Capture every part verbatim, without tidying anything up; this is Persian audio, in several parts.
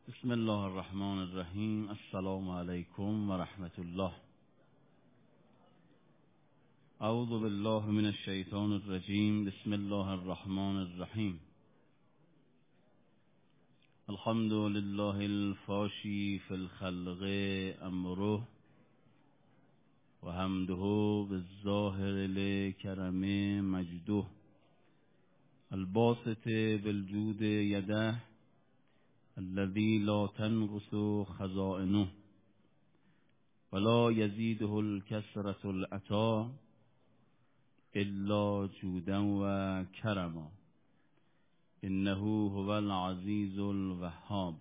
بسم الله الرحمن الرحیم. السلام علیکم و رحمت الله. اعوذ بالله من الشیطان الرجیم. بسم الله الرحمن الرحیم. الحمد لله الفاشی فی الخلق امره و حمده بالظاهر لکرم مجده الباسط بالجود یده الذي لا تنقص خزائنه ولا يزيده الكثرة العطاء إلا جودا وكرما إنه هو العزيز الوهاب.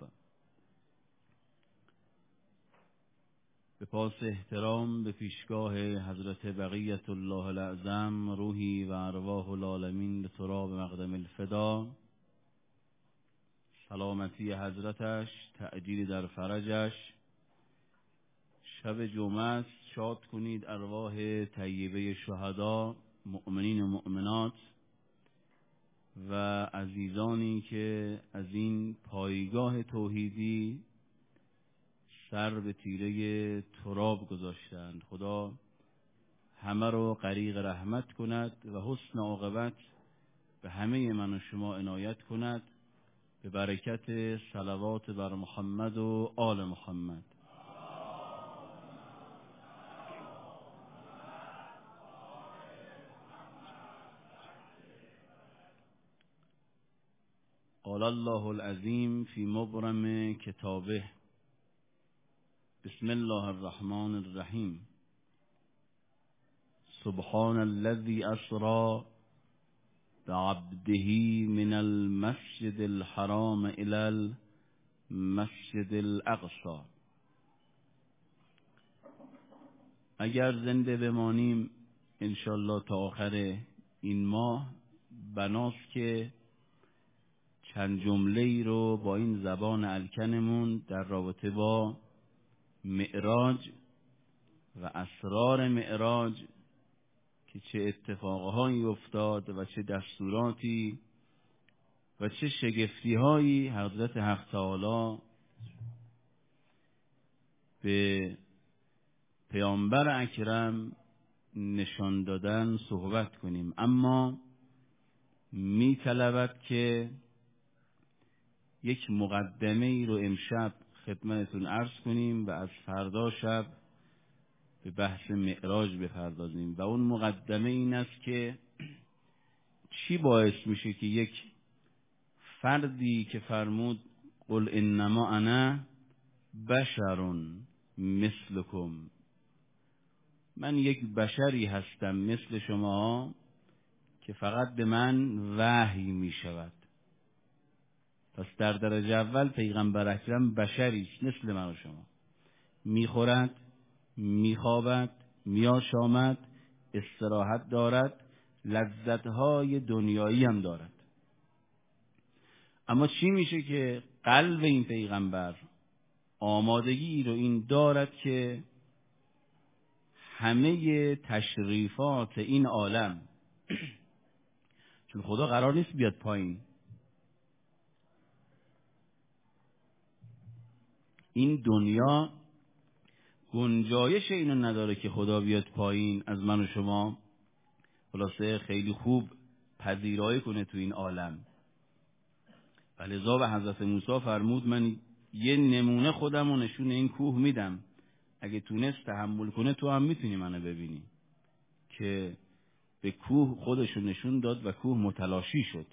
به پاس احترام به پیشگاه حضرت بقیت الله الاعظم، روحی و ارواح العالمین به تراب مقدم الفدا، سلامتی حضرتش، تعجیل در فرجش. شب جمعه است، شاد کنید ارواح طیبه شهدا، مؤمنین و مؤمنات و عزیزانی که از این پایگاه توحیدی سر به تیره تراب گذاشتند. خدا همه رو غریق رحمت کند و حسن عاقبت به همه من و شما عنایت کند، به برکت صلوات بر محمد و آل محمد. قال الله العظیم فی مبرم کتابه. بسم الله الرحمن الرحیم. سبحان الذي اسری بعبده من المسجد الحرام الى المسجد الاقصى. اگر زنده بمانیم انشالله تا آخر این ماه، بناست که چند جمله ای رو با این زبان الکنمون در رابطه با معراج و اسرار معراج که چه اتفاقهایی افتاد و چه دستوراتی و چه شگفتیهایی حضرت حق تعالی به پیامبر اکرم نشان دادن صحبت کنیم. اما می طلبد که یک مقدمه ای رو امشب خدمتتون عرض کنیم و از فردا شب به بحث معراج بپردازیم. و اون مقدمه این است که چی باعث میشه که یک فردی که فرمود قل انما انا بشر مثلکم، من یک بشری هستم مثل شما که فقط به من وحی میشود. پس در درجه اول پیغمبر اکرم بشری مثل من و شما، میخورد، میخوابد، میآشامد، استراحت دارد، لذتهای دنیایی هم دارد. اما چی میشه که قلب این پیغمبر آمادگی رو این دارد که همه تشریفات این عالم چون خدا قرار نیست بیاد پایین، این دنیا گنجایش اینو نداره که خدا بیاد پایین از من و شما خلاصه خیلی خوب پذیرایی کنه تو این عالم. لذا به حضرت موسی فرمود من یه نمونه خودم رو نشون این کوه میدم، اگه تونست تحمل کنه تو هم میتونی منو ببینی. که به کوه خودشو نشون داد و کوه متلاشی شد.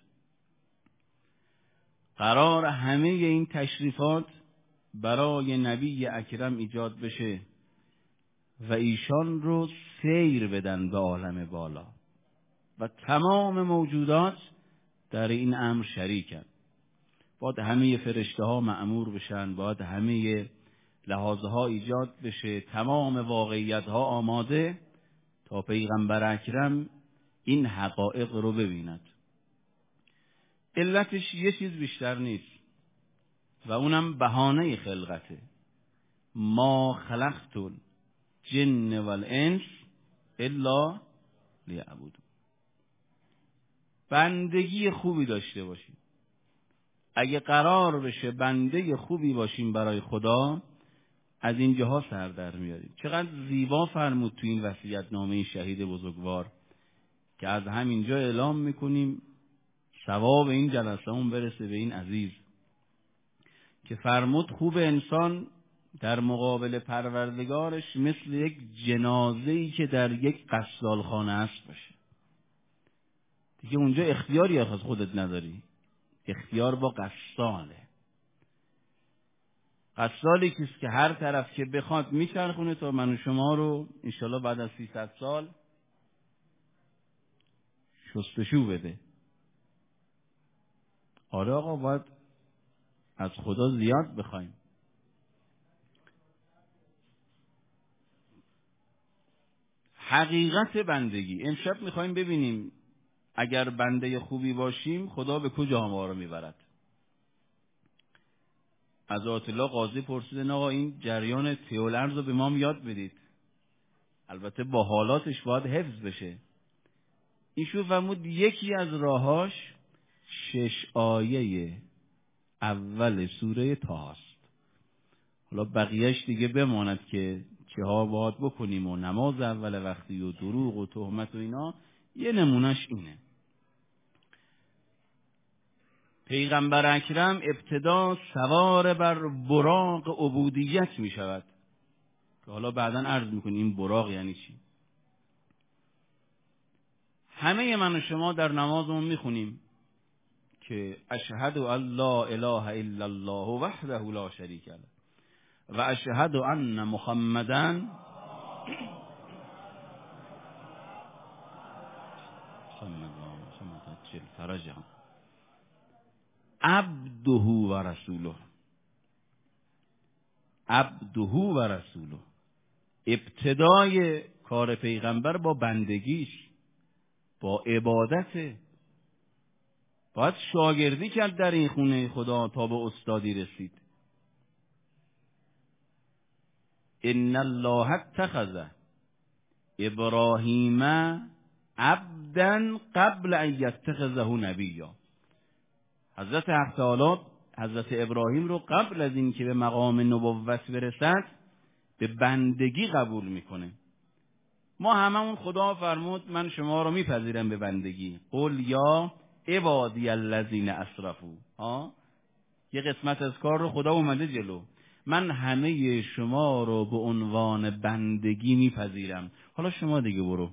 قرار همه این تشریفات برای نبی اکرم ایجاد بشه و ایشان رو سیر بدن به عالم بالا و تمام موجودات در این امر شریکن. باید همه فرشته ها مأمور بشن، باید همه لحاظه ها ایجاد بشه، تمام واقعیت ها آماده تا پیغمبر اکرم این حقایق رو ببیند. علتش یه چیز بیشتر نیست و اونم بهانه خلقته. ما خلقت الجن والانس الا لیعبدون. بندگی خوبی داشته باشید. اگه قرار بشه بنده خوبی باشیم برای خدا، از اینجاها سر در میاریم. چقدر زیبا فرمود تو این وصیت‌نامه شهید بزرگوار که از همینجا اعلام میکنیم ثواب این جلسه اون برسه به این عزیز، که فرمود خوب انسان در مقابل پروردگارش مثل یک جنازه‌ای که در یک غسالخانه است باشه. دیگه اونجا اختیاری از خودت نداری، اختیار با غساله. غسالی کیست که هر طرف که بخواد میچرخونه تا من و شما رو انشالله بعد از سیصد سال شستشو بده. آره آقا، باید از خدا زیاد بخوایم. حقیقت بندگی امشب میخوایم ببینیم اگر بنده خوبی باشیم خدا به کجا ما رو میبرد. از آیت الله قاضی پرسیدن آقا این جریان تئولرز رو به ما یاد بدید، البته با حالاتش باید حفظ بشه. ایشون فرمود یکی از راهاش شش آیه اول سوره طه است. حالا بقیهش دیگه بماند که چه ها باید بکنیم و نماز اول وقتی و دروغ و تهمت و اینا. یه نمونهش اینه. پیغمبر اکرم ابتدا سوار بر براق عبودیت می شود که حالا بعداً عرض میکنیم این براق یعنی چی. همه من و شما در نمازمون میخونیم که اشهد ان لا اله الا الله وحده لا شریک له و اشهد ان محمدن عبده و رسوله. عبده و رسوله. ابتدای کار پیغمبر با بندگیش، با عبادت. باید شاگردی کرد در این خونه خدا تا به استادی رسید. ان الله اتخذ ابراهیم عبدا قبل ان یتخذه نبیا. حضرت حق تعالی حضرت ابراهیم رو قبل از این که به مقام نبوت برسد به بندگی قبول میکنه. ما هممون خدا فرمود من شما رو میپذیرم به بندگی. قل یا عبادی الذین اسرفوا. ها یه قسمت از کار رو خدا اومده جلو. من همه شما رو به عنوان بندگی میپذیرم. حالا شما دیگه برو.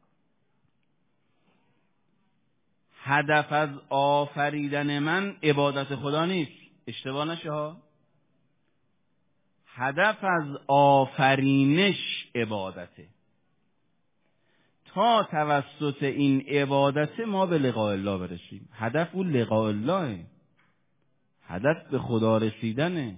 هدف از آفریدن من عبادت خدا نیست، اشتباه نشه ها. هدف از آفرینش عبادته. تا توسط این عبادت ما به لقاء الله برسیم. هدف اون لقاء الله، هدف به خدا رسیدنه.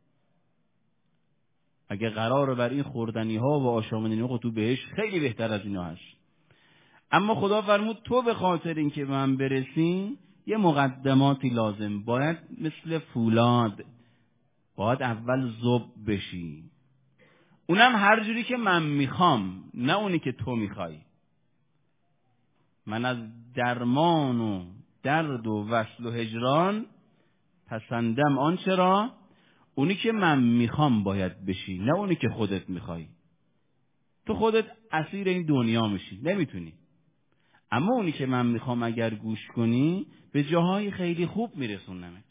اگه قراره بر این خوردنی ها و آشامنی ها تو بهش خیلی بهتر از اینا هست. اما خدا فرمود تو به خاطر اینکه من برسیم یه مقدماتی لازم. باید مثل فولاد باید اول ذوب بشی، اونم هر جوری که من میخوام، نه اونی که تو میخوای. من از درمان و درد و وصل و هجران پسندم آنچه را اونی که من میخوام باید بشی، نه اونی که خودت میخوای. تو خودت اسیر این دنیا میشی، نمیتونی. اما اونی که من میخوام اگر گوش کنی به جاهای خیلی خوب میرسونمت.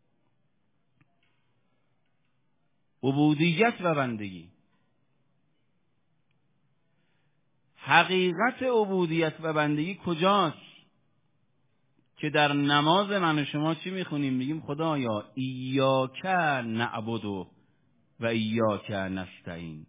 عبودیت و بندگی. حقیقت عبودیت و بندگی کجاست؟ که در نماز من و شما چی میخونیم؟ میگیم خدایا ایاک نعبد و ایاک نستعین.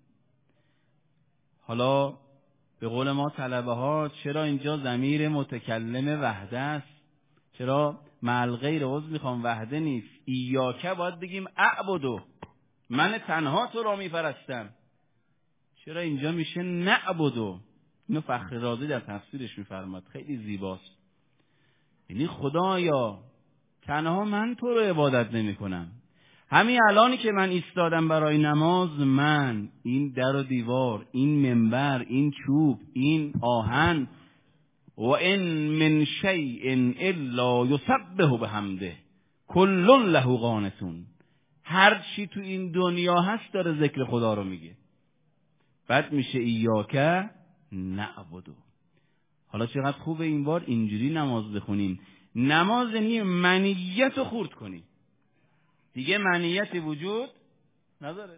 حالا به قول ما طلبه ها چرا اینجا ضمیر متکلم وحده است؟ چرا مع الغیر عضو میخوام وحده نیست؟ ایاک باید بگیم اعبدو، من تنها تو را میپرستم. چرا اینجا میشه نعبدو؟ اینو فخر رازی در تفسیرش میفرماد، خیلی زیباست. یعنی خدایا تنها من تو رو عبادت نمی کنم. همین الانی که من ایستادم برای نماز، من این در و دیوار، این منبر، این چوب، این آهن و ان من شیء الا یسبح بحمده، کل له قانتون. هر چی تو این دنیا هست داره ذکر خدا رو میگه. بعد میشه ایاک نعبدو. حالا چقدر خوبه این بار اینجوری نماز بخونیم. نماز یعنی منیت رو خورد کنی، دیگه منیتی وجود نداره.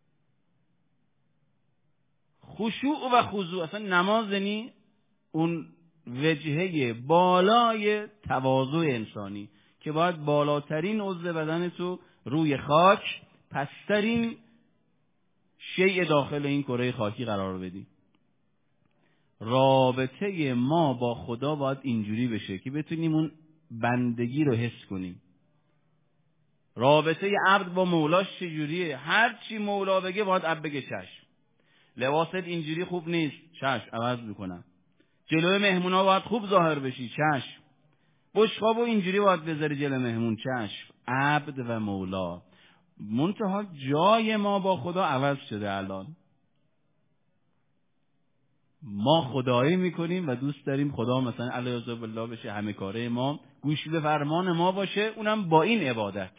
خشوع و خضوع، اصلا نماز یعنی اون وجهه بالای تواضع انسانی که باید بالاترین عضو بدن تو روی خاک پسترین شیء داخل این کره خاکی قرار بدی. رابطه ما با خدا باید اینجوری بشه که بتونیم اون بندگی رو حس کنیم. رابطه عبد با مولاش چجوریه؟ هر چی مولا بگه باید عبد بگه چشم. لباست اینجوری خوب نیست، چشم عوض میکنم. جلوی مهمونا باید خوب ظاهر بشی، چشم. بشقابو اینجوری باید بذاری جلوی مهمون، چشم. عبد و مولا. منتها جای ما با خدا عوض شده. الان ما خدایی میکنیم و دوست داریم خدا مثلا علیه بالله بشه همه کاره ما، گوش به فرمان ما باشه، اونم با این عبادت.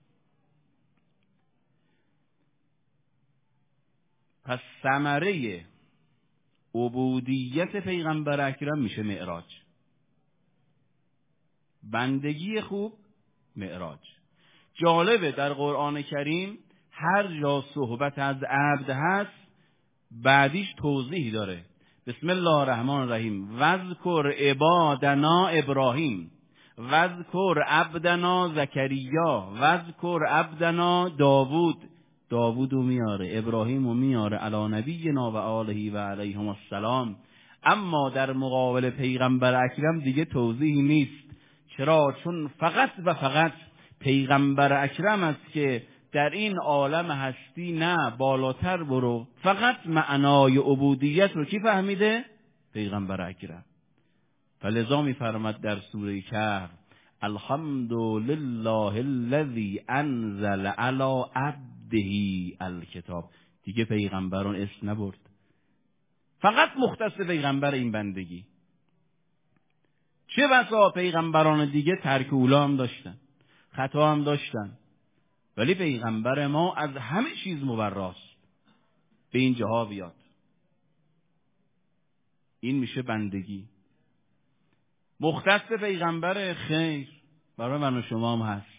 پس ثمره عبودیت پیغمبر اکرم میشه معراج. بندگی خوب معراج. جالبه در قرآن کریم هر جا صحبت از عبد هست بعدیش توضیح داره. بسم الله الرحمن الرحیم. وذکر عبادنا ابراهیم وذکر عبدنا زکریا وذکر عبدنا داوود. داوودو میاره، ابراهیمو میاره، علی نبینا و آله و علیهم السلام. اما در مقابل پیغمبر اکرم دیگه توضیحی نیست. چرا؟ چون فقط و فقط پیغمبر اکرم است که در این عالم هستی نه بالاتر برو. فقط معنای عبودیت رو کی فهمیده؟ پیغمبر اکرم. فلذا میفرماد در سوره کهف الحمد لله الذی انزل علی عبده الکتاب. دیگه پیغمبران اسم نبرد، فقط مختص پیغمبر این بندگی. چه بسا پیغمبران دیگه ترک اولا هم داشتن، خطا هم داشتن، ولی پیغمبر ما از همه چیز مبراست. به این جاها بیاد. این میشه بندگی. مختص پیغمبر خیر برای من و شما هم هست،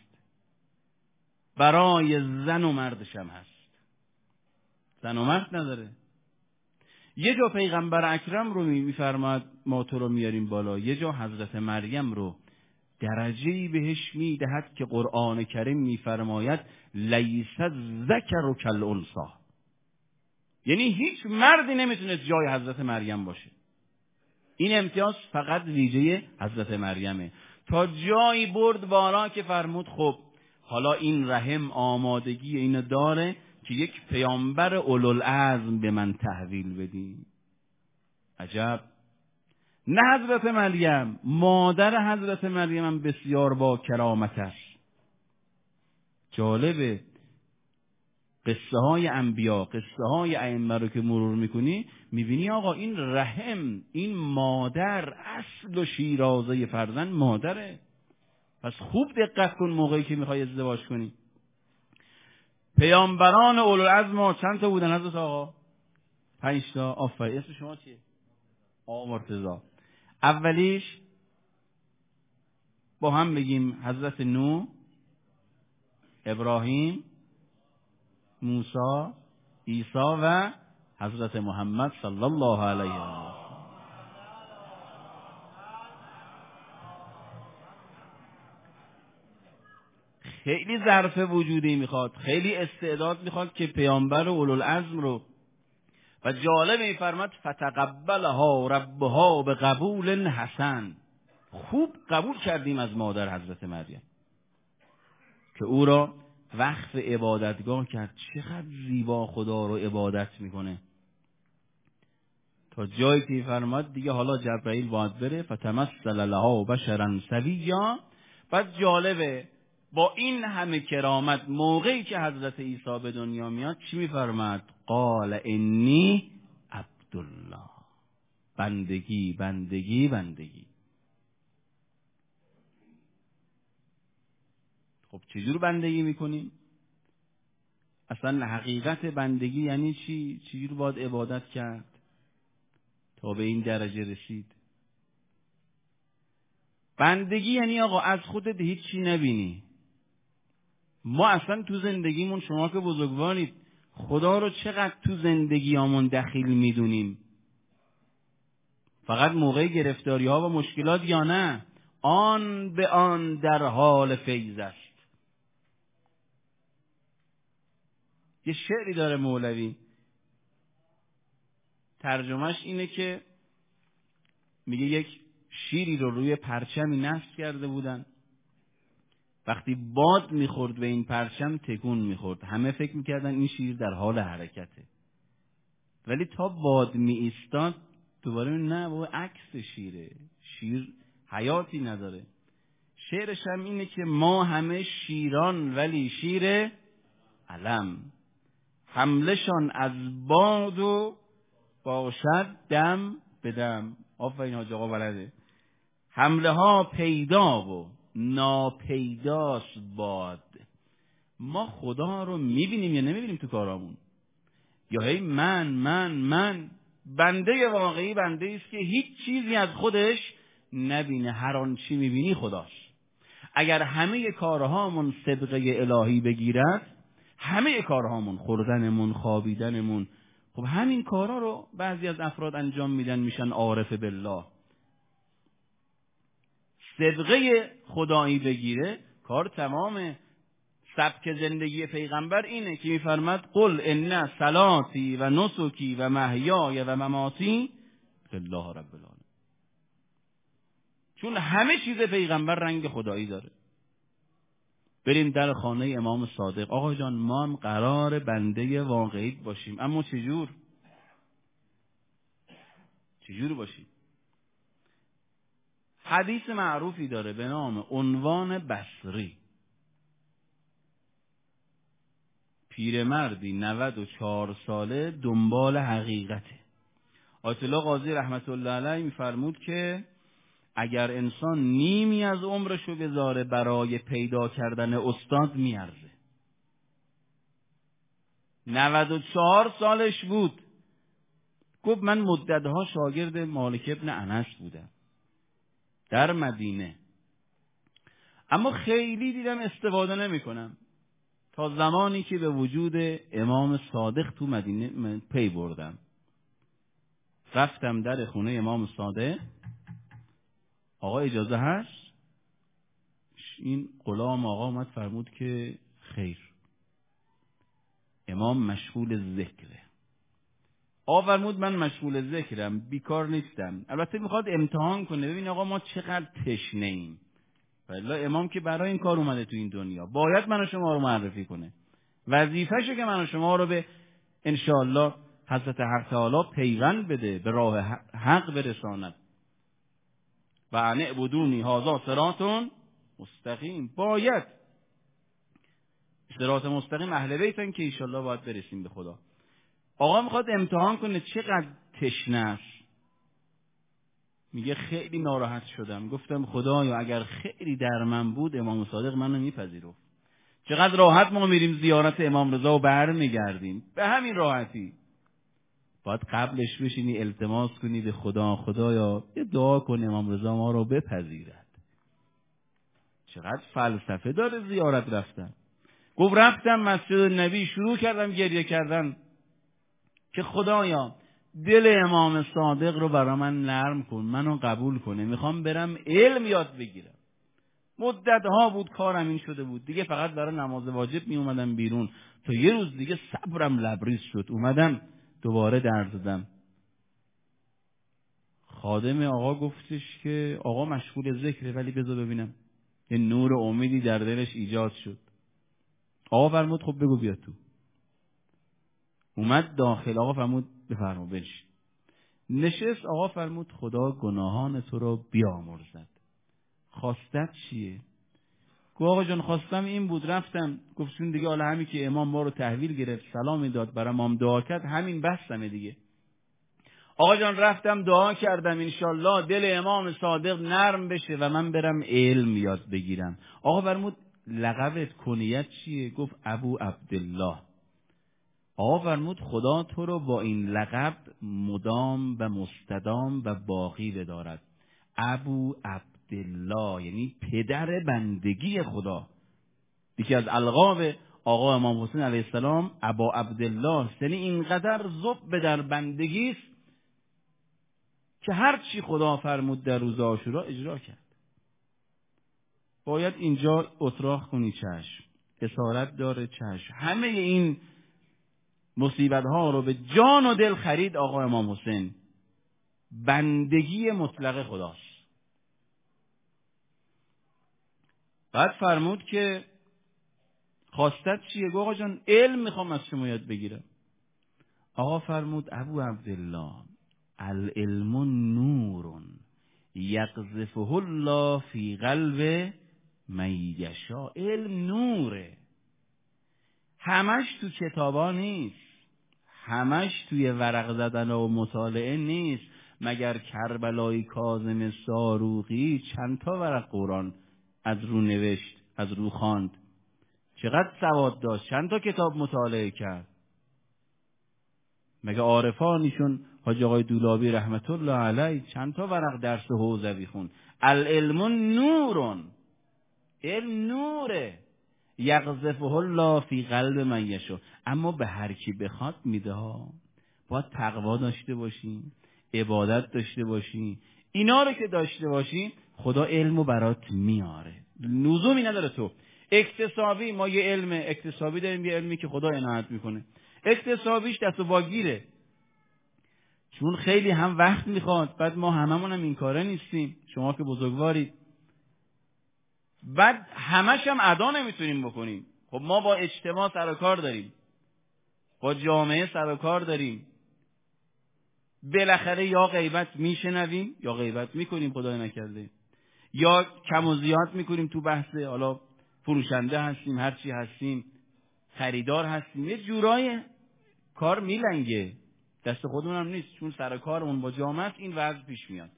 برای زن و مردش هم هست. زن و مرد نداره. یه جا پیغمبر اکرم رو میفرماد ما تو رو میاریم بالا، یه جا حضرت مریم رو درجه‌ای بهش میدهد که قرآن کریم میفرماید لیس الذکر کالانثی. یعنی هیچ مردی نمیتونه جای حضرت مریم باشه. این امتیاز فقط ویژه حضرت مریمه. تا جایی برد بالا که فرمود خب حالا این رحم آمادگی اینو داره که یک پیامبر اولوالعزم به من تحویل بدی. عجب. نه حضرت مریم، مادر حضرت مریم هم بسیار با کرامت است. جالبه قصه های انبیا، قصه های ائمه رو که مرور میکنی میبینی آقا این رحم، این مادر، اصل و شیرازه فرزند مادره. پس خوب دقت کن موقعی که میخوای ازدواج کنی. پیامبران اولوالعزم چند تا بودن حضرت آقا؟ پنج تا. آفرین. اسم شما چیه؟ آقا مرتضی. اولیش با هم بگیم حضرت نوح، ابراهیم، موسی، عیسی و حضرت محمد صلی الله علیه و آله. خیلی ظرف وجودی میخواد، خیلی استعداد میخواد که پیامبر اولوالعزم رو. و جالب میفرماد فتقبلها ربها به قبول حسن. خوب قبول کردیم از مادر حضرت مریم که او را وقف عبادتگاه کرد. چقدر زیبا خدا رو عبادت میکنه. تا جایی که فرماد دیگه حالا جبرائیل باید بره فتمثل لها بشرا سویا. بعد جالبه با این همه کرامت موقعی که حضرت عیسی به دنیا میاد چی میفرماد؟ قال انی عبدالله. بندگی بندگی بندگی. خب چجور بندگی میکنیم؟ اصلا حقیقت بندگی یعنی چی؟ چجور باید عبادت کرد تا به این درجه رسید؟ بندگی یعنی آقا از خودت هیچی نبینی. ما اصلا تو زندگیمون، شما که بزرگوارید، خدا رو چقدر تو زندگیامون دخیل میدونیم؟ فقط موقع گرفتاری ها و مشکلات یا نه؟ آن به آن در حال فیض است. یه شعری داره مولوی، ترجمهش اینه که میگه یک شیری رو روی پرچمی نصب کرده بودن، وقتی باد میخورد به این پرچم تکون میخورد، همه فکر میکردن این شیر در حال حرکته، ولی تا باد می ایستاد دوباره نه، بابا عکس شیره، شیر حیاتی نداره. شعرش هم اینه که ما همه شیران ولی شیر علم، حملشان از باد و باشد دم به دم. آفرین حاج آقا بلده. حمله ها پیدا و ناپیداست باد. ما خدا رو میبینیم یا نمیبینیم تو کارامون؟ یا هی من من من بنده واقعی بنده است که هیچ چیزی از خودش نبینه، هر آن چی میبینی خداش. اگر همه کارهامون صدقه الهی بگیرد، همه کارهامون، خوردنمون، خوابیدنمون، خب همین کارها رو بعضی از افراد انجام میدن، میشن عارف بالله. صدقه خدایی بگیره کار تمامه. سبک زندگی پیغمبر اینه که میفرماد قل ان صلاتی و نسکی و محیای و مماتی لله رب العالمین. چون همه چیز پیغمبر رنگ خدایی داره. بریم در خانه امام صادق. آقا جان ما هم قرار بنده واقعی باشیم، اما چجور؟ چجور باشیم؟ حدیث معروفی داره به نام عنوان بصری. پیرمردی نود و چهار ساله دنبال حقیقته. آیت الله قاضی رحمت الله علیه میفرمود که اگر انسان نیمی از عمرشو بذاره برای پیدا کردن استاد میارزه. نود و چهار سالش بود. گفت من مدتها شاگرد مالک ابن انس بودم در مدینه، اما خیلی دیدم استفاده نمی کنم، تا زمانی که به وجود امام صادق تو مدینه پی بردم. رفتم در خونه امام صادق. آقا اجازه هست؟ این غلام آقا اومد فرمود که خیر، امام مشغول ذکره. آقا فرمود من مشغول ذکرم، بیکار نیستم. البته میخواد امتحان کنه ببین آقا ما چقدر تشنه ایم. والله امام که برای این کار اومده تو این دنیا، باید من و شما رو معرفی کنه. وظیفشه که من و شما رو به انشاءالله حضرت حق تعالی پیوند بده، به راه حق برساند. و ان اعبدونی هذا صراط مستقیم. باید صراط مستقیم اهل بیتن که انشاءالله باید برسیم به خدا. آقا میخواد امتحان کنه چقدر تشنه است. میگه خیلی ناراحت شدم. گفتم خدایا اگر خیلی در من بود امام صادق منو میپذیرفت. چقدر راحت ما میریم زیارت امام رضا و برمیگردیم، به همین راحتی. باید قبلش بشینی التماس کنی به خدا، خدایا یه دعا کن امام رضا ما رو بپذیرد. چقدر فلسفه داره زیارت رفتن. گفت رفتم مسجد نبی، شروع کردم گریه کردن که خدایا دل امام صادق رو برای من نرم کن، منو قبول کنه، میخوام برم علم یاد بگیرم. مدت ها بود کارم این شده بود، دیگه فقط برای نماز واجب می اومدم بیرون. تا یه روز دیگه صبرم لبریز شد، اومدم دوباره در زدم. خادم آقا گفتش که آقا مشغول ذکره ولی بذار ببینم. یه نور امیدی در دلش ایجاد شد. آقا فرمود خب بگو بیا تو. اومد داخل. آقا فرمود بفرما بنشین. نشست. آقا فرمود خدا گناهان تو رو بیامرزد. خواستت چیه؟ گفت آقا جان خواستم این بود. رفتم گفت چون دیگه حالا همین که امام ما رو تحویل گرفت، سلام داد، برام امام دعا کرد، همین بستمه دیگه. آقا جان رفتم دعا کردم انشالله دل امام صادق نرم بشه و من برم علم یاد بگیرم. آقا فرمود لقبت کنیت چیه؟ گفت ابو عبدالله. آقا فرمود خدا تو رو با این لقب مدام و مستدام و باقی بدارد. ابو عبدالله یعنی پدر بندگی خدا. یکی از القاب آقا امام حسین علیه السلام ابا عبدالله، یعنی اینقدر ذوب در بندگی است که هر چی خدا فرمود در روز عاشورا اجرا کرد. باید اینجا اتراق کنی چشم، اسارت داره چشم. همه این مصیبت ها رو به جان و دل خرید آقا امام حسین. بندگی مطلق خداست. بعد فرمود که خواستت چیه؟ گفت آقا جان علم میخوام از شما یاد بگیرم. آقا فرمود ابو عبدالله العلم نور یقذفه الله فی قلب من یشاء. علم نوره، همش تو کتابا نیست، همش توی ورق زدن و مطالعه نیست. مگر کربلای کاظم صاروخی چند تا ورق قرآن از رو نوشت، از رو خواند، چقدر سواد داشت، چند تا کتاب مطالعه کرد. مگه عارفانیشون حاج آقای دولابی رحمت الله علیه چند تا ورق درس حوزوی خوند. العلم نورون، علم نوره یقذفه الله فی قلب من یشاء. اما به هر کی بخواد میده ها. باید تقوا داشته باشی، عبادت داشته باشی. اینا رو که داشته باشی خدا علمو برات میاره. لزومی نداره تو اکتسابی. ما یه علم اکتسابی داریم، یه علمی که خدا عنایت میکنه. اکتسابیش دست و باگیره، چون خیلی هم وقت میخواد. بعد ما هممون هم این کاره نیستیم، شما که بزرگوارید. بعد همش هم ادا نمیتونیم بکنیم. خب ما با اجتماع سر و کار داریم، با جامعه سر و کار داریم. بالاخره یا غیبت میشنویم یا غیبت میکنیم، خدای نکرده، یا کم و زیاد میکنیم تو بحثه. حالا فروشنده هستیم، هرچی هستیم، خریدار هستیم، یه جورای کار میلنگه، دست خودمون هم نیست، چون سر کارمون با جامعه این وضع پیش میاد.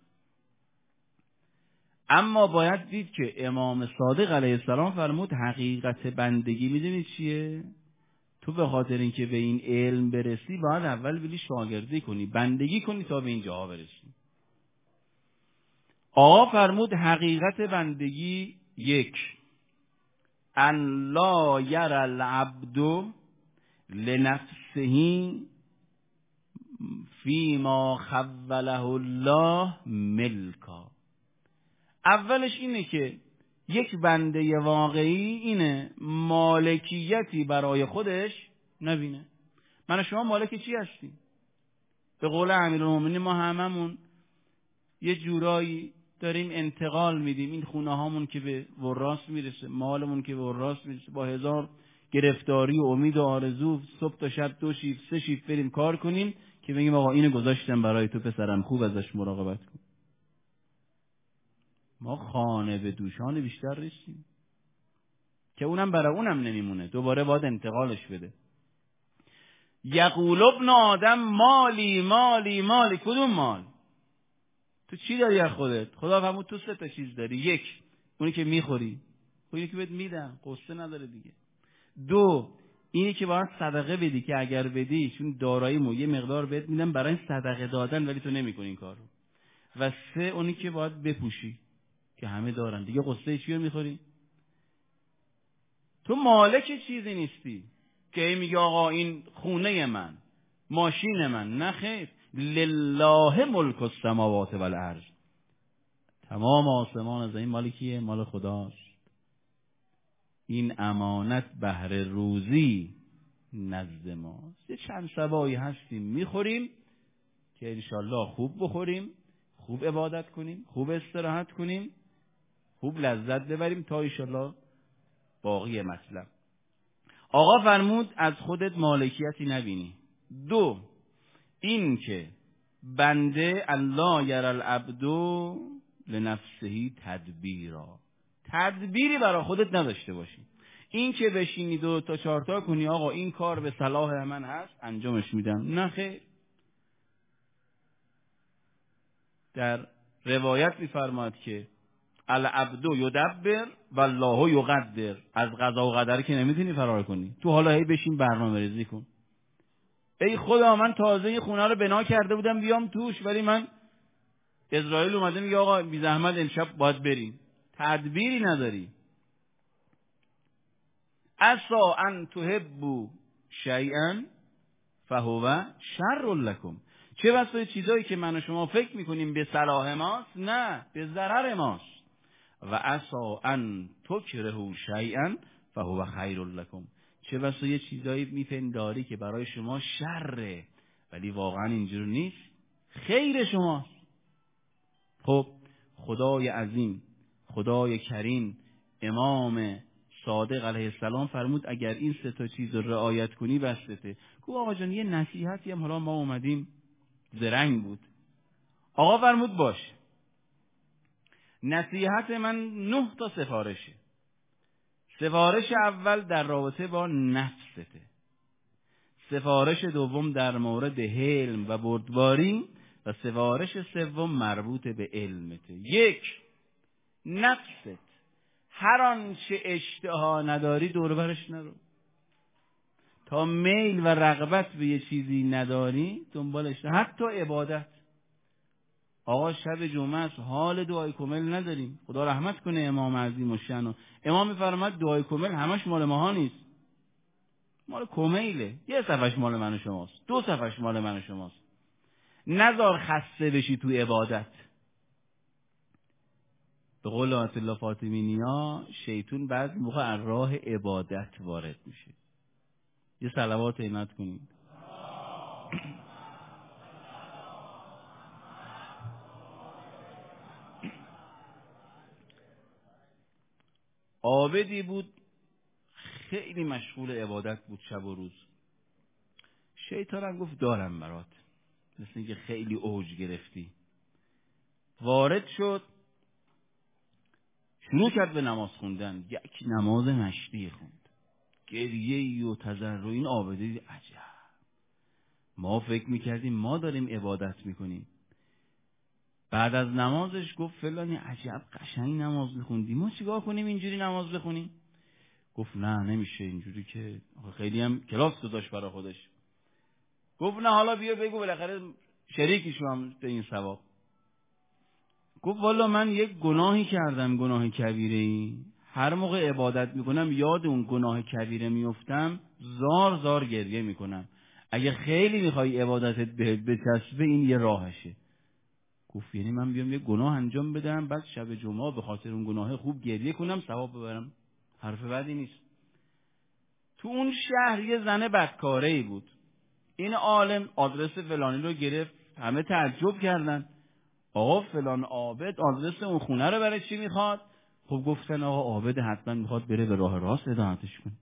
اما باید دید که امام صادق علیه السلام فرمود حقیقت بندگی میدونید چیه؟ تو به خاطر اینکه به این علم برسی باید اول بلی شاگردی کنی، بندگی کنی تا به اینجاها برسی. آقا فرمود حقیقت بندگی یک، ان لا یر العبد لنفسه فیما خوله الله ملکا. اولش اینه که یک بنده واقعی اینه مالکیتی برای خودش نبینه. من و شما مالک چی هستیم؟ به قول امیرالمومنین ما هممون یه جورایی داریم انتقال میدیم. این خونه هامون که به وراث میرسه، مالمون که به وراث میرسه، با هزار گرفتاری و امید و آرزو صبح تا شب دو شیفت سه شیفت بریم کار کنیم که بگیم آقا اینو گذاشتم برای تو پسرم، خوب ازش مراقبت کن. ما خانه به دوشان بیشتر نیستیم که اونم برای اونم نمیمونه، دوباره باید انتقالش بده. یقول ابن آدم مالی مالی مالی. کدوم مال؟ تو چی داری از خودت؟ خدا فرمود تو سه تا چیز داری. یک، اونی که میخوری، اونی که بهت میدم، قصه نداره دیگه. دو، اینی که باید صدقه بدی که اگر بدی، چون داراییمو یه مقدار بهت میدم برای صدقه دادن ولی تو نمیکنی این کارو. و سه، اونی که باید بپوشی که همه دارن دیگه. قصه چی رو میخوری؟ تو مالک چیزی نیستی که میگه آقا این خونه من، ماشین من. نه خیر، لله ملک السماوات والارض. تمام آسمان از این مال کیه؟ مال خداست. این امانت بهر روزی نزد ماست. یه چند سبایی هستیم میخوریم که انشالله خوب بخوریم، خوب عبادت کنیم، خوب استراحت کنیم، خوب لذت ببریم تا انشالله باقی مطلب. آقا فرمود از خودت مالکیتی نبینی. دو، این که بنده الله یر العبد لنفسه تدبیرا، تدبیری برای خودت نداشته باشی. این که بشینی دو تا چهار تا کنی آقا این کار به صلاح من هست انجامش میدم. نه خیر. در روایت میفرماد که العبد یدبر والله یقدر. از قضا و قدر که نمیتونی فرار کنی. تو حالا هی بشین برنامه ریزی کن. ای خدا من تازه این خونه رو بنا کرده بودم بیام توش، ولی من اسرائیل اومده میگه آقا بی زحمت امشب باید بریم. تدبیری نداری. عسا ان تحبوا شیئا فهو شر لکم. چه بسا چیزایی که من و شما فکر میکنیم به صلاح ماست، نه به ضرر ماست. و عسا ان تکرهوا شیئا فهو خیر لکم. چه بسا یه چیزایی میپنداری که برای شما شره، ولی واقعا اینجور نیست، خیر شماست. خب خدای عظیم، خدای کریم، امام صادق علیه السلام فرمود اگر این سه تا چیز رو رعایت کنی بسته. گفت آقا جان یه نصیحتی هم حالا ما اومدیم زرنگ بود. آقا فرمود باش. نصیحت من نه تا سفارشه. سفارش اول در رابطه با نفسته. سفارش دوم در مورد حلم و بردباری و سفارش سوم مربوط به علمته. یک، نفست. هر آنچه اشتها نداری دور برش نرو. تا میل و رغبت به یه چیزی نداری دنبالش نرو. حتی عبادت. آقا شب جمعه است، حال دعای کمل نداریم. خدا رحمت کنه امام عظیم الشأن. امام فرمود دعای کمل همش مال ماها نیست، مال کمیله. یه صفحش مال من و شماست، دو صفحش مال من و شماست. نذار خسته بشی تو عبادت. به قول آیت الله فاطمی نیا، شیطون بعضی موقع از راه عبادت وارد میشه. یه صلوات عنایت کنید. عابدی بود خیلی مشغول عبادت بود شب و روز. شیطان هم گفت دارم برات، مثل اینکه خیلی اوج گرفتی. وارد شد، شروع کرد به نماز خوندن. یک نماز مشتی خوند، گریه و تضرع. این عابده عجب، ما فکر میکردیم ما داریم عبادت میکنیم. بعد از نمازش گفت فلانی عجب قشنگ نماز میخوندی، ما چیکار کنیم اینجوری نماز بخونیم؟ گفت نه نمیشه اینجوری، که خیلی هم کلاس گذاشت برای خودش. گفت نه حالا بیا بگو بالاخره شریکی شوام به این ثواب. گفت والا من یک گناهی کردم، گناه کبیره‌ای. هر موقع عبادت میکنم یاد اون گناه کبیره میفتم، زار زار گریه میکنم. اگه خیلی میخوای عبادتت بهت بچسبه این یه راهشه. گفت یعنی من بیام یه گناه انجام بدم بعد شب جمعه به خاطر اون گناه خوب گریه کنم ثواب ببرم؟ حرف بدی نیست. تو اون شهر یه زن بدکاره‌ای بود. این عالم آدرس فلانی رو گرفت، همه تعجب کردن. آقا فلان عابد آدرس اون خونه رو برای چی میخواد؟ خب گفتن آقا عابد حتما میخواد بره به راه راست ادامتش کنه.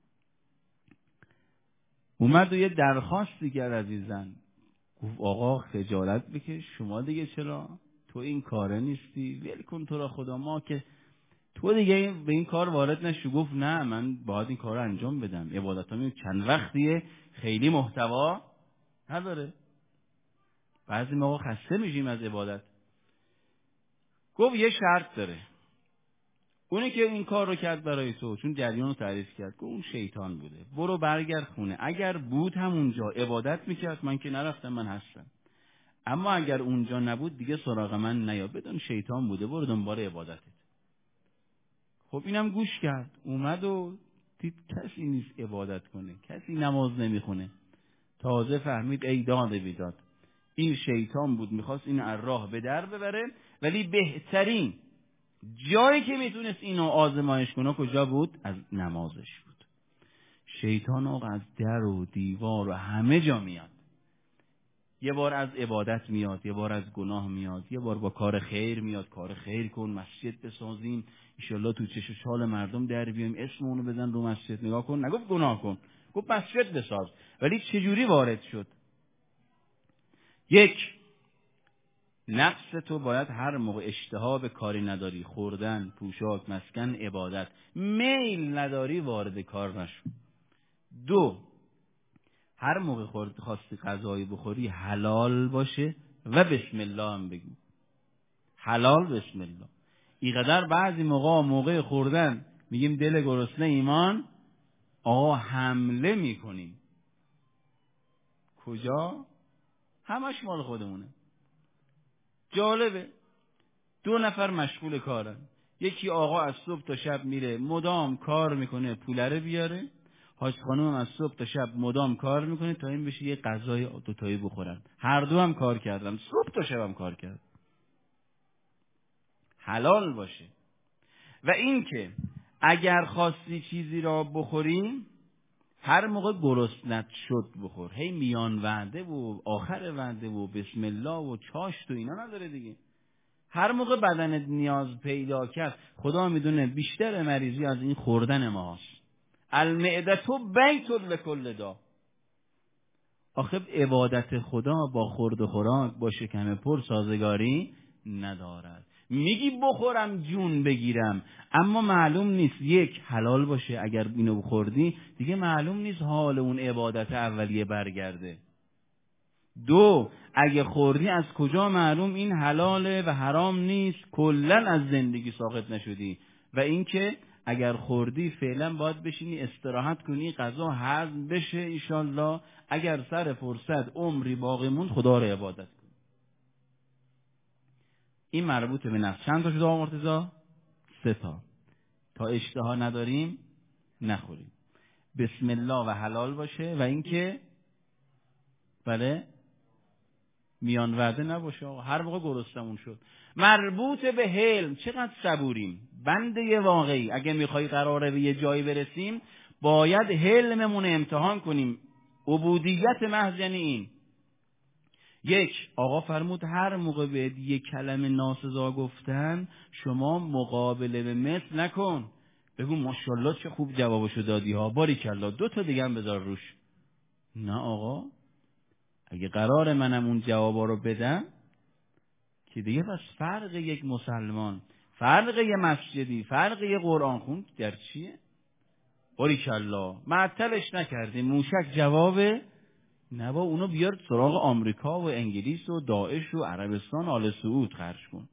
اومد و یه درخواستی کرد از این زن. گفت آقا خجالت بکش، شما دیگه چرا تو این کاره نیستی، ول کن تو را خدا، ما که تو دیگه به این کار وارد نشو. گفت نه من باید این کار رو انجام بدم، عبادتام چند وقتیه خیلی محتوا نداره، بعضی موقع خسته میشیم از عبادت. گفت یه شرط داره. اونی که این کار رو کرد برای تو، چون جریان رو تعریف کرد، گفت اون شیطان بوده، برو برگرد خونه. اگر بود همونجا عبادت میکرد، من که نرفتم من هستم، اما اگر اونجا نبود دیگه سراغ من نیا، بدون شیطان بوده، برو دنبال عبادتت. خب اینم گوش کرد، اومد و دید کسی نیست عبادت کنه، کسی نماز نمیخونه. تازه فهمید ای داد بیداد، این شیطان بود میخواست این از راه به در ببره. ولی بهترین جایی که میتونست اینو آزمایش کنه کجا بود؟ از نمازش بود. شیطان آقا از در و دیوار و همه جا میاد. یه بار از عبادت میاد، یه بار از گناه میاد، یه بار با کار خیر میاد، کار خیر کن، مسجد بسازیم انشالله تو چش و چال مردم در بیایم، اسم اونو بزن رو مسجد. نگاه کن، نگفت گناه کن، گفت مسجد بساز. ولی چجوری وارد شد؟ یک، نفس تو باید هر موقع اشتها به کاری نداری، خوردن، پوشاک، مسکن، عبادت، میل نداری، وارد کار نشو. دو، هر موقع خورد خواستی غذایی بخوری حلال باشه و بسم الله هم بگو. حلال بسم الله. اینقدر بعضی موقع موقع خوردن میگیم دل گرسنه ایمان، آقا حمله میکنیم. کجا؟ همش مال خودمونه. جالبه، دو نفر مشغول کارن، یکی آقا از صبح تا شب میره مدام کار میکنه پولره بیاره، حاج خانم از صبح تا شب مدام کار میکنه تا این بشه یه غذای دوتایی بخورن. هر دو هم کار کردن، صبح تا شب هم کار کرد. حلال باشه. و این که اگر خواستی چیزی را بخوریم هر موقع گرسنت شد بخور. هی میان وعده و آخر وعده و بسم الله و چاشت و اینا نداره دیگه. هر موقع بدنت نیاز پیدا کرد، خدا میدونه بیشتر مریضی از این خوردن ماست. المعدة بیت لکل داء. آخه عبادت خدا با خورد و خوراک با شکم پر سازگاری ندارد. میگی بخورم جون بگیرم، اما معلوم نیست یک حلال باشه. اگر اینو بخوردی دیگه معلوم نیست حال اون عبادت اولیه برگرده. دو، اگه خوردی از کجا معلوم این حلاله و حرام نیست، کلن از زندگی ساقط نشدی. و اینکه اگر خوردی فعلا باید بشینی استراحت کنی، غذا هضم بشه انشالله، اگر سر فرصت عمری باقی موند خدا رو عبادت کن. این مربوط به نفس. چند تا شد آقا مرتضی؟ سه تا. تا اشتها نداریم نخوریم. بسم الله و حلال باشه. و اینکه بله میان وعده نباشه. آقا هر موقع گرسنمون شد. مربوط به حلم، چقدر صبوریم بنده واقعی. اگه میخوای قراره به یه جایی برسیم باید حلممون امتحان کنیم. عبودیت محض یعنی این. یک، آقا فرمود هر موقع به یک کلمه ناسزا گفتن شما مقابله به مثل نکن، بگو ماشاءالله چه خوب جوابشو دادی ها، باریکالله، دو تا دیگه هم بذار روش. نه آقا، اگه قرار منم اون جوابا رو بدم که دیگه بس فرق یک مسلمان، فرق یه مسجدی، فرق یه قرآن خون در چیه؟ باریکالله، معطلش نکردی، موشک جوابه نبا، اونو بیار سراغ آمریکا و انگلیس و داعش و عربستان آل سعود خرج کن.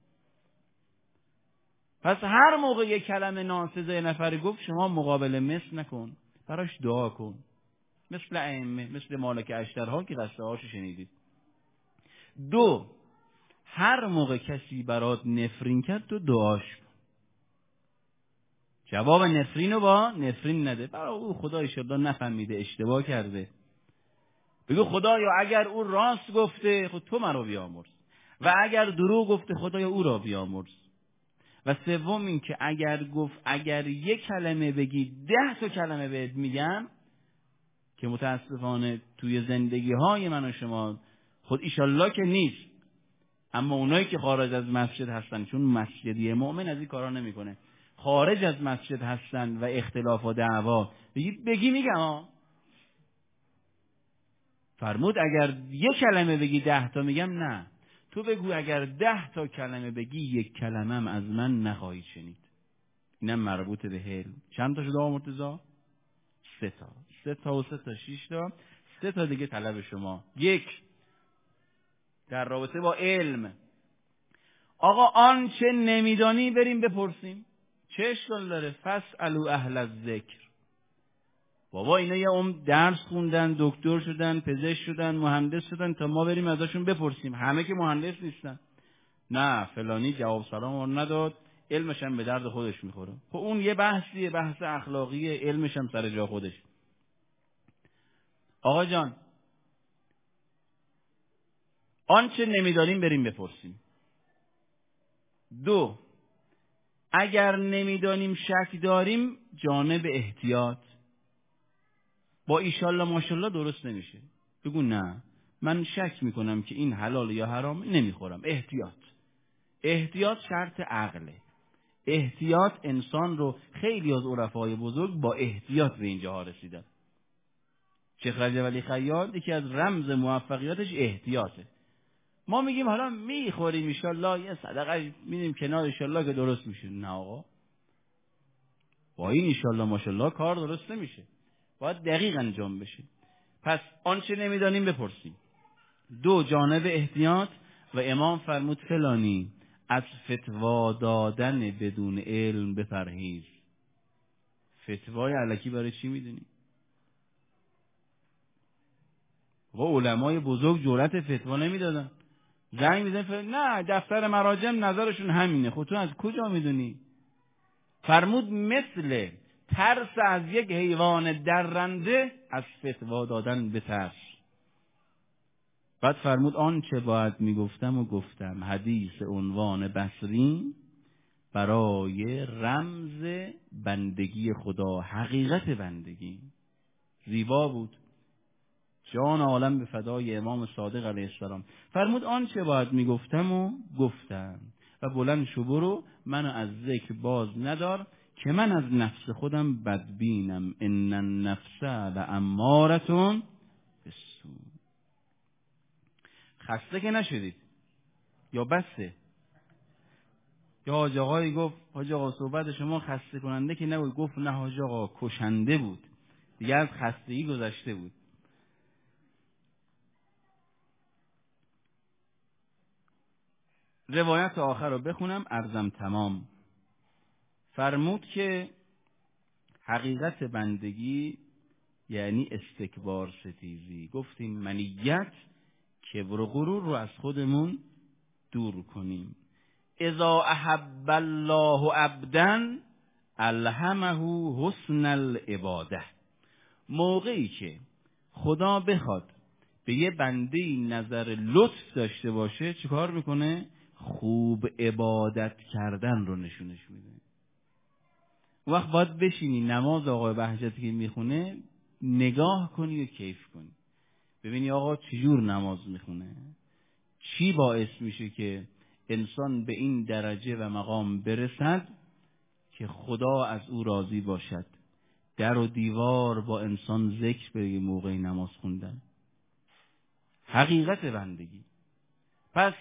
پس هر موقع یک کلمه ناسزا نفری گفت شما مقابله مثل نکن، براش دعا کن، مثل ائمه، مثل مالک اشترها که قصه هاشو شنیدید. دو، هر موقع کسی برات نفرین کرد تو دعاش کن، جواب نفرینو با نفرین نده، برای او خدا انشالله نفهمیده اشتباه کرده، بگو خدایا اگر او راست گفته خود تو مرا بیامرز و اگر دروغ گفته خدایا او را بیامرز. و سوم این که اگر گفت اگر یک کلمه بگی ده تا کلمه بهت میگم، که متاسفانه توی زندگی های من و شما خود ایشالله که نیست، اما اونایی که خارج از مسجد هستن، چون مسجدی مؤمن از این کارا نمیکنه، خارج از مسجد هستن و اختلاف و دعوا بگی بگی میگم ها. فرمود اگر یک کلمه بگی ده تا میگم، نه، تو بگو اگر ده تا کلمه بگی یک کلمه هم از من نخواهید شنید. اینم مربوط به حلم. چند تا شد آقا مرتضی؟ سه تا. سه تا و سه تا شش تا. سه تا دیگه طلب شما. یک، در رابطه با علم، آقا آنچه نمیدانی بریم بپرسیم. چه اشکال داره؟ فاسألوا اهل الذکر. بابا اینا یه عمر درس خوندن، دکتر شدن، پزشک شدن، مهندس شدن تا ما بریم ازشون بپرسیم. همه که مهندس نیستن. نه فلانی جواب سلام رو نداد، علمش هم به درد خودش میخوره. خب اون یه بحثیه، بحث اخلاقیه، علمش هم سر جا خودش. آقا جان آنچه نمیدانیم بریم بپرسیم. دو، اگر نمیدانیم شک داریم جانب احتیاط، با ایشالله ماشالله درست نمیشه، بگو نه من شک میکنم که این حلال یا حرام، نمیخورم. احتیاط. احتیاط شرط عقله. احتیاط انسان رو، خیلی از عرفای بزرگ با احتیاط به اینجاها رسیدن. شیخ رجب علی خیاط یکی از رمز موفقیتش احتیاطه. ما میگیم حالا میخوریم ایشالله یه صدقه میدیم کنار ایشالله که درست میشه. نه آقا، با این ایشالله ماشالله کار درست نمیشه، باید دقیق انجام بشه. پس آنچه نمیدانیم بپرسیم. دو، جانب احتیاط. و امام فرمود فلانی از فتوا دادن بدون علم بپرهیز. فتوای الکی برای چی میدونی؟ و علمای بزرگ جرأت فتوا نمیدادن. زنگ میزنن نه دفتر مراجم نظرشون همینه. خود تو از کجا میدونی؟ فرمود مثل ترس از یک حیوان درنده از فتوا دادن بترس. بعد فرمود آن چه باید میگفتم و گفتم، حدیث عنوان بصری برای رمز بندگی خدا، حقیقت بندگی. زیبا بود. جان عالم به فدای امام صادق علیه السلام. فرمود آن چه باید میگفتم و گفتم و بلند شو برو، منو از ذکر باز ندار که من از نفس خودم بدبینم. ان النفس لامارة بالسوء. خسته که نشدید یا بسه؟ یا حاج آقایی گفت حاج آقا صحبت شما خسته کننده که نبود. گفت نه حاج آقا کشنده بود، دیگه از خستگی گذشته بود. روایت آخر رو بخونم عرضم تمام. فرمود که حقیقت بندگی یعنی استکبار ستیزی. گفتیم منیت، کبر و غرور رو از خودمون دور کنیم. اذا احب الله عبدا الهمه حسن العباده. موقعی که خدا بخواد به یه بنده نظر لطف داشته باشه چیکار میکنه؟ خوب عبادت کردن رو نشونش میده. اون وقت باید بشینی نماز آقای بهجتی که میخونه نگاه کنی و کیف کنی، ببینی آقا چجور نماز میخونه، چی باعث میشه که انسان به این درجه و مقام برسد که خدا از او راضی باشد. در و دیوار با انسان ذکر بگه موقع نماز خوندن. حقیقت بندگی. پس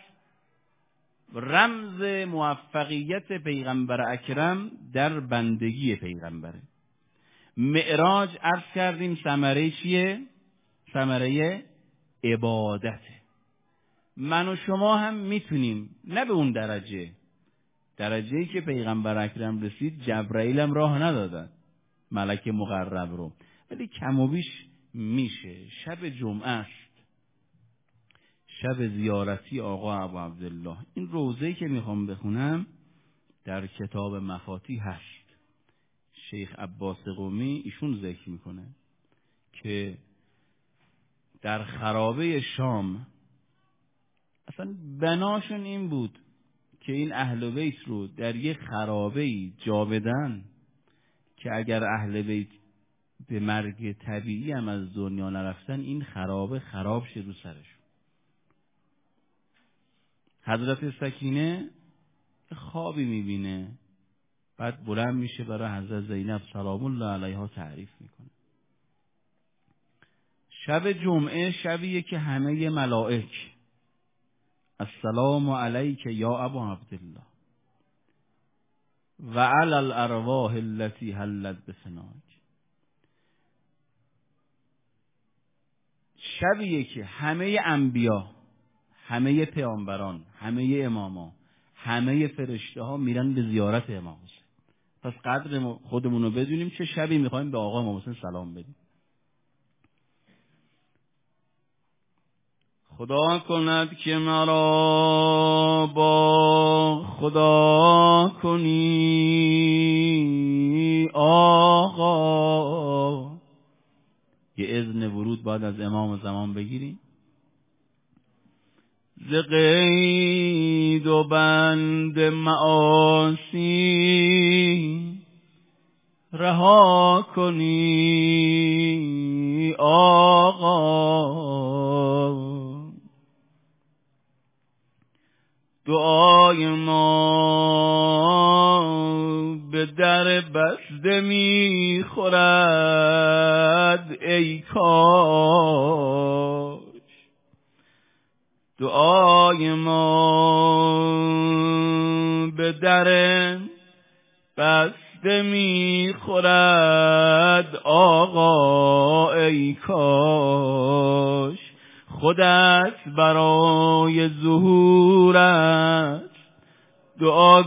رمز موفقیت پیغمبر اکرم در بندگی پیغمبره. معراج عرض کردیم ثمره چیه؟ ثمره عبادته. من و شما هم میتونیم، نه به اون درجه، درجه‌ای که پیغمبر اکرم رسید جبرائیل هم راه ندادن ملک مقرب رو، ولی کم و بیش میشه. شب جمعه است، شب زیارتی آقا ابو عبدالله. این روضه‌ای که میخوام بخونم در کتاب مفاتیح هست. شیخ عباس قمی ایشون ذکر میکنه که در خرابه شام اصلا بناشون این بود که این اهل بیت رو در یک خرابه‌ای جا بدن که اگر اهل بیت به مرگ طبیعی هم از دنیا نرفتن این خرابه خراب شه رو سرشون. حضرت سکینه خوابی میبینه، بعد بلند میشه برای حضرت زینب سلام الله علیها تعریف میکنه. شب جمعه شبیه که همه ملائک السلام علیک یا ابا عبدالله و علی الارواح التي حلت بفناک. شبیه که همه انبیا، همه پیامبران، همه اماما، همه فرشته ها میرن به زیارت امام حسین. پس قدر خودمون رو بدونیم چه شبی میخوایم به آقا امام حسین سلام بدیم. خدا کند که مرا با خدا کنی آقا. یه اذن ورود باید از امام زمان بگیریم. ز قید و بند معاصی رها کنی آقا. دعای ما به در بسته میخورد ای کاش. دعای ما به در بسته میخورد آقا ای کاش. خودت برای ظهورت دعا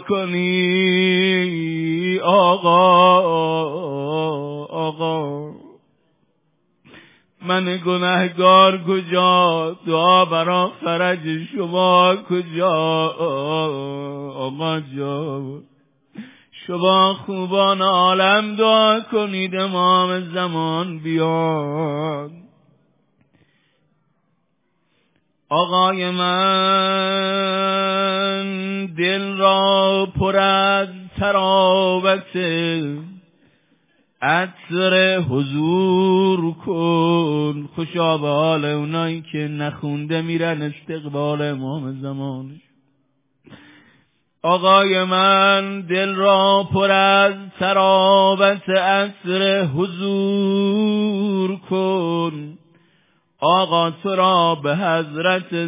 کنی آقا آقا من گناهگار کجا، دعا برا فرج شما کجا آقا جان. شما خوبان عالم دعا کنید امام زمان بیاد. آقای من دل را پر از تراوت عطر حضور کن، خوشا به حال اونایی که نخونده میرن استقبال امام زمانش. آقای من دل را پر از تراوت عطر حضور کن، آقا تو را به حضرت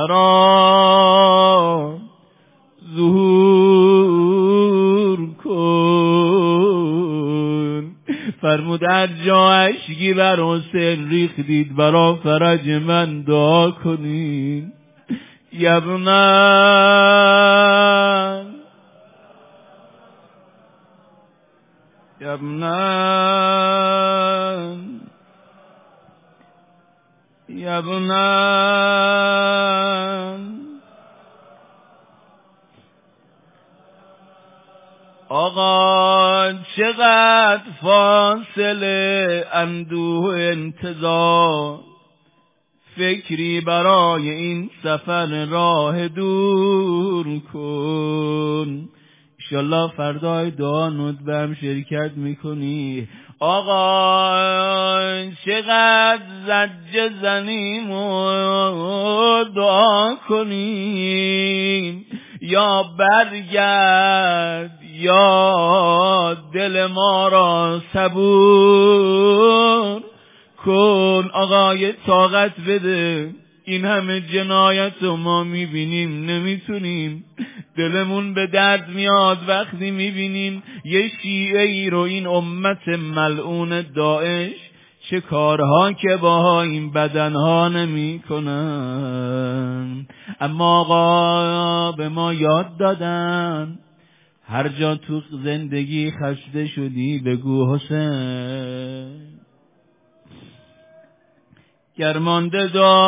زهرا ظهور کن. فرمود هر جا اشکی بر حسین ریختید برا فرج من دعا کنید. یبنن یبنن یبنن آقا چقدر فاصله اندوه انتظار، فکری برای این سفر راه دور کن. انشالله فردای دعا ندبه هم شرکت میکنی. آقا چقدر زجه زنیم و دعا کنیم، یا برگرد یا دل ما را صبور کن. آقای طاقت بده، این همه جنایت رو ما میبینیم نمیتونیم، دلمون به درد میاد وقتی میبینیم یه شیعه ای رو این امت ملعون داعش چه کارها که با این بدنها نمی کنن. اما آقا به ما یاد دادن هر جا تو زندگی خسته شدی بگو حسین. گرمانده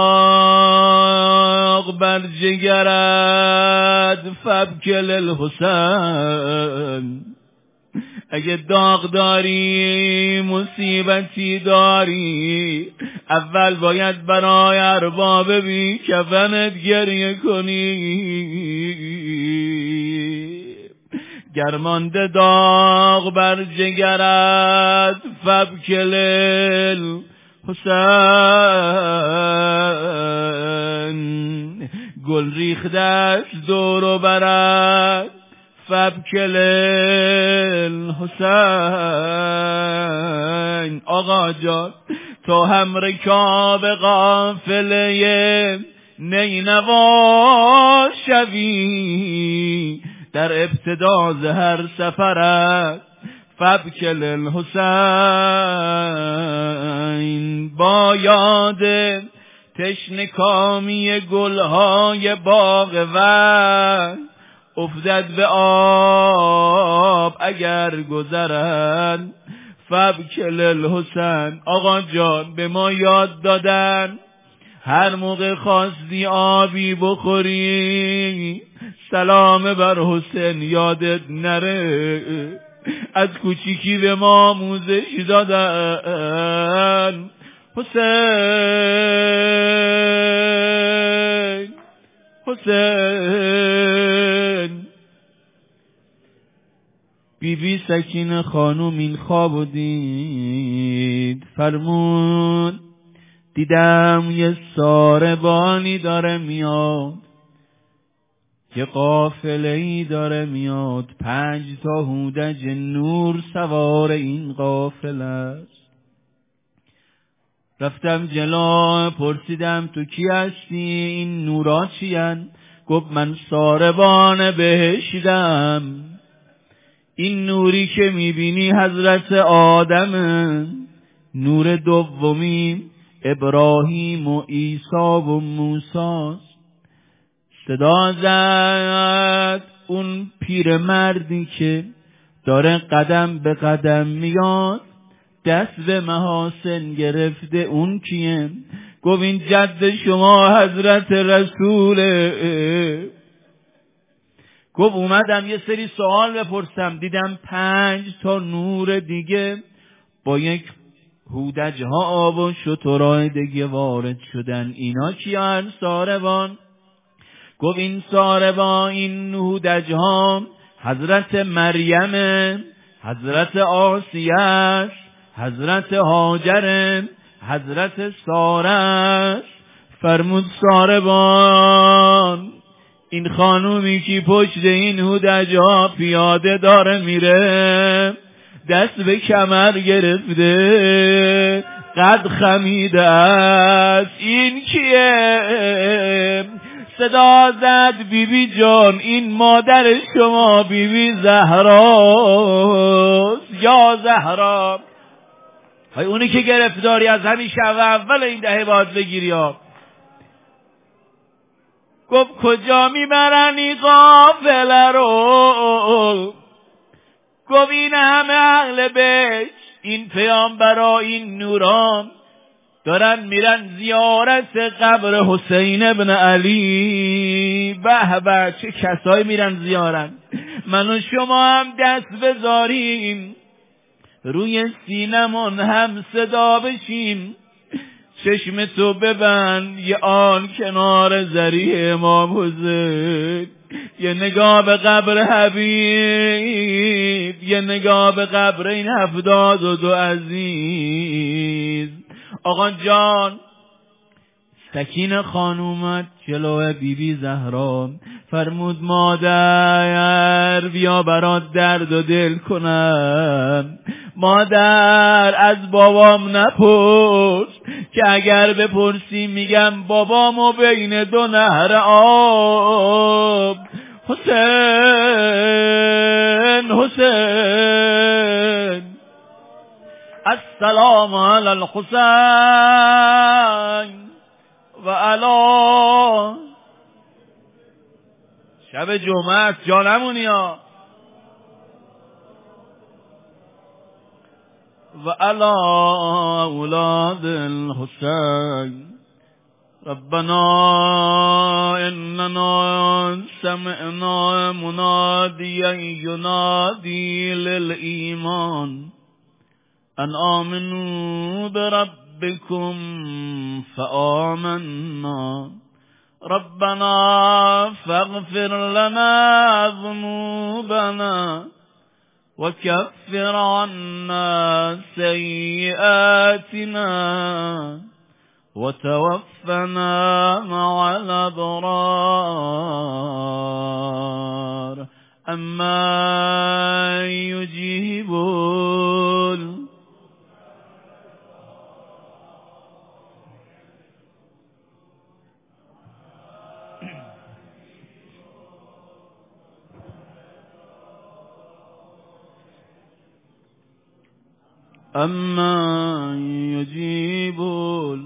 داغ بر جگرت فبکل الحسین. اگه داغ داری مصیبتی داری، اول باید برای ارباب بی کفنت گریه کنی. گرمانده داغ بر جگرت فبکل حسین. گل ریخته است دور و برت فبکل حسین. آقا جان تو هم رکاب قافله نینوا شوی، در ابتدا ز هر سفرت فبکل الحسین. با یاد تشنکامی گلهای باغ وحد افتد به آب اگر گذرن فبکل الحسین. آقا جان به ما یاد دادن هر موقع خواستی آبی بخوری سلام بر حسین یادت نره. از کوچیکی به ما آموزش دادن حسین حسین. بی بی سکینه خانوم این خوابو دید، فرمود دیدم یه ساربانی داره میاد، یه قافله‌ای داره میاد، پنج تا هودج نور سوار این قافله است. رفتم جلو پرسیدم تو کی هستی، این نورا چیان؟ گفت من ساربان بهشتم. این نوری که میبینی حضرت آدمه، نور دومی ابراهیم و عیسی و موسی. صدا زد اون پیرمردی که داره قدم به قدم میاد دست به محاسن گرفته اون کیه؟ گفت این جد شما حضرت رسوله. گفت اومدم یه سری سوال بپرسم، دیدم پنج تا نور دیگه با یک هودج ها آب و شترهای دیگه وارد شدن. اینا کیان؟ ساربان. گفت این ساربان، این هودج ها حضرت مریم، حضرت آسیه، حضرت هاجر، حضرت ساره. فرمود ساربان این خانومی که پشت این هودج ها پیاده داره میره، دست به کمر گرفته، قد خمیده است، این کیه؟ صدا زد بی بی جان این مادر شما بی بی زهراست. یا زهرا، های اونی که گرفتاری از همین شب اول این دهه باید بگیری ها. گفت کجا میبرن این قافله رو؟ گفت این همه اهل بیت، این پیامبرا، این نوران دارن میرن زیارت قبر حسین ابن علی. به به چه کسایی میرن زیارت. من و شما هم دست بذاریم روی سینمون هم صدا بشیم، چشم تو ببند یه آن کنار ذریح امام حسین، یه نگاه به قبر حبیب، یه نگاه به قبر این هفتاد و دو عزیز. آقا جان سکینه خانومت جلوه بی بی زهرا، فرمود مادر بیا برات درد و دل کنم. مادر از بابام نپرس که اگر بپرسی میگم بابامو بین دو نهر آب. حسین حسین السلام علی الحسین و علا. شب جمعه است جانمونی ها. و علا اولاد الحسین ربنا اننا سمعنا منادیا ینادی للایمان ان آمنوا بربکم فآمنا ربنا فاغفر لنا ذنوبنا وكفر عنا سيئاتنا وتوفنا مع الأبرار. أما يجيبون أما يجيبون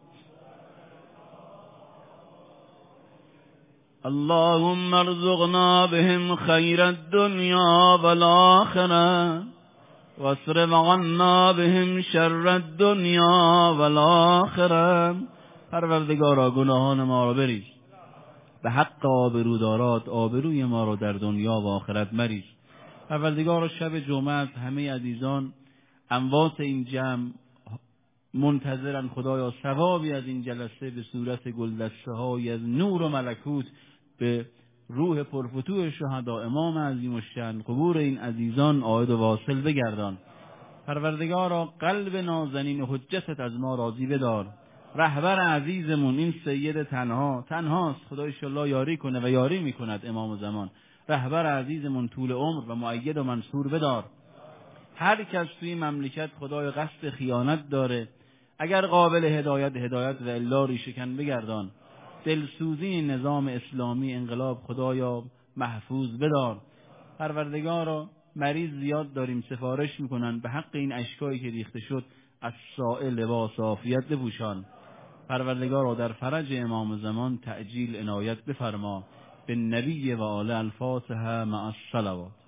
اللهم ارزقنا بهم خير الدنيا والآخرة واصرف عنا بهم شر الدنيا والآخرة. پروردگارا گناهان ما را بریز، به حق آبرودارات آبروی ما را در دنیا و آخرت مریز. پروردگارا شب جمعه همه عزیزان اموات این جمع منتظرن خدایا ثوابی از این جلسه به صورت گلدسته های از نور و ملکوت به روح پرفتوح شهدا امام عظیم الشأن قبور این عزیزان عائد و واصل بگردان. پروردگارا قلب نازنین حجتت از ما راضی بدار. رهبر عزیزمون این سید تنها تنهاست، خدا انشالله یاری کنه و یاری میکند امام زمان. رهبر عزیزمون طول عمر و مؤید و منصور بدار. هر کس توی مملکت خدای قصد خیانت داره، اگر قابل هدایت هدایت و الا ریشه‌کن بگردان. دلسوزی نظام اسلامی انقلاب خدایا محفوظ بدار. پروردگارا مریض زیاد داریم، سفارش میکنن به حق این اشکایی که ریخته شد از سائل لباس عافیت بپوشان. پروردگارا در فرج امام زمان تعجیل عنایت بفرما. بالنبی و آل الفاتحه مع الصلوات.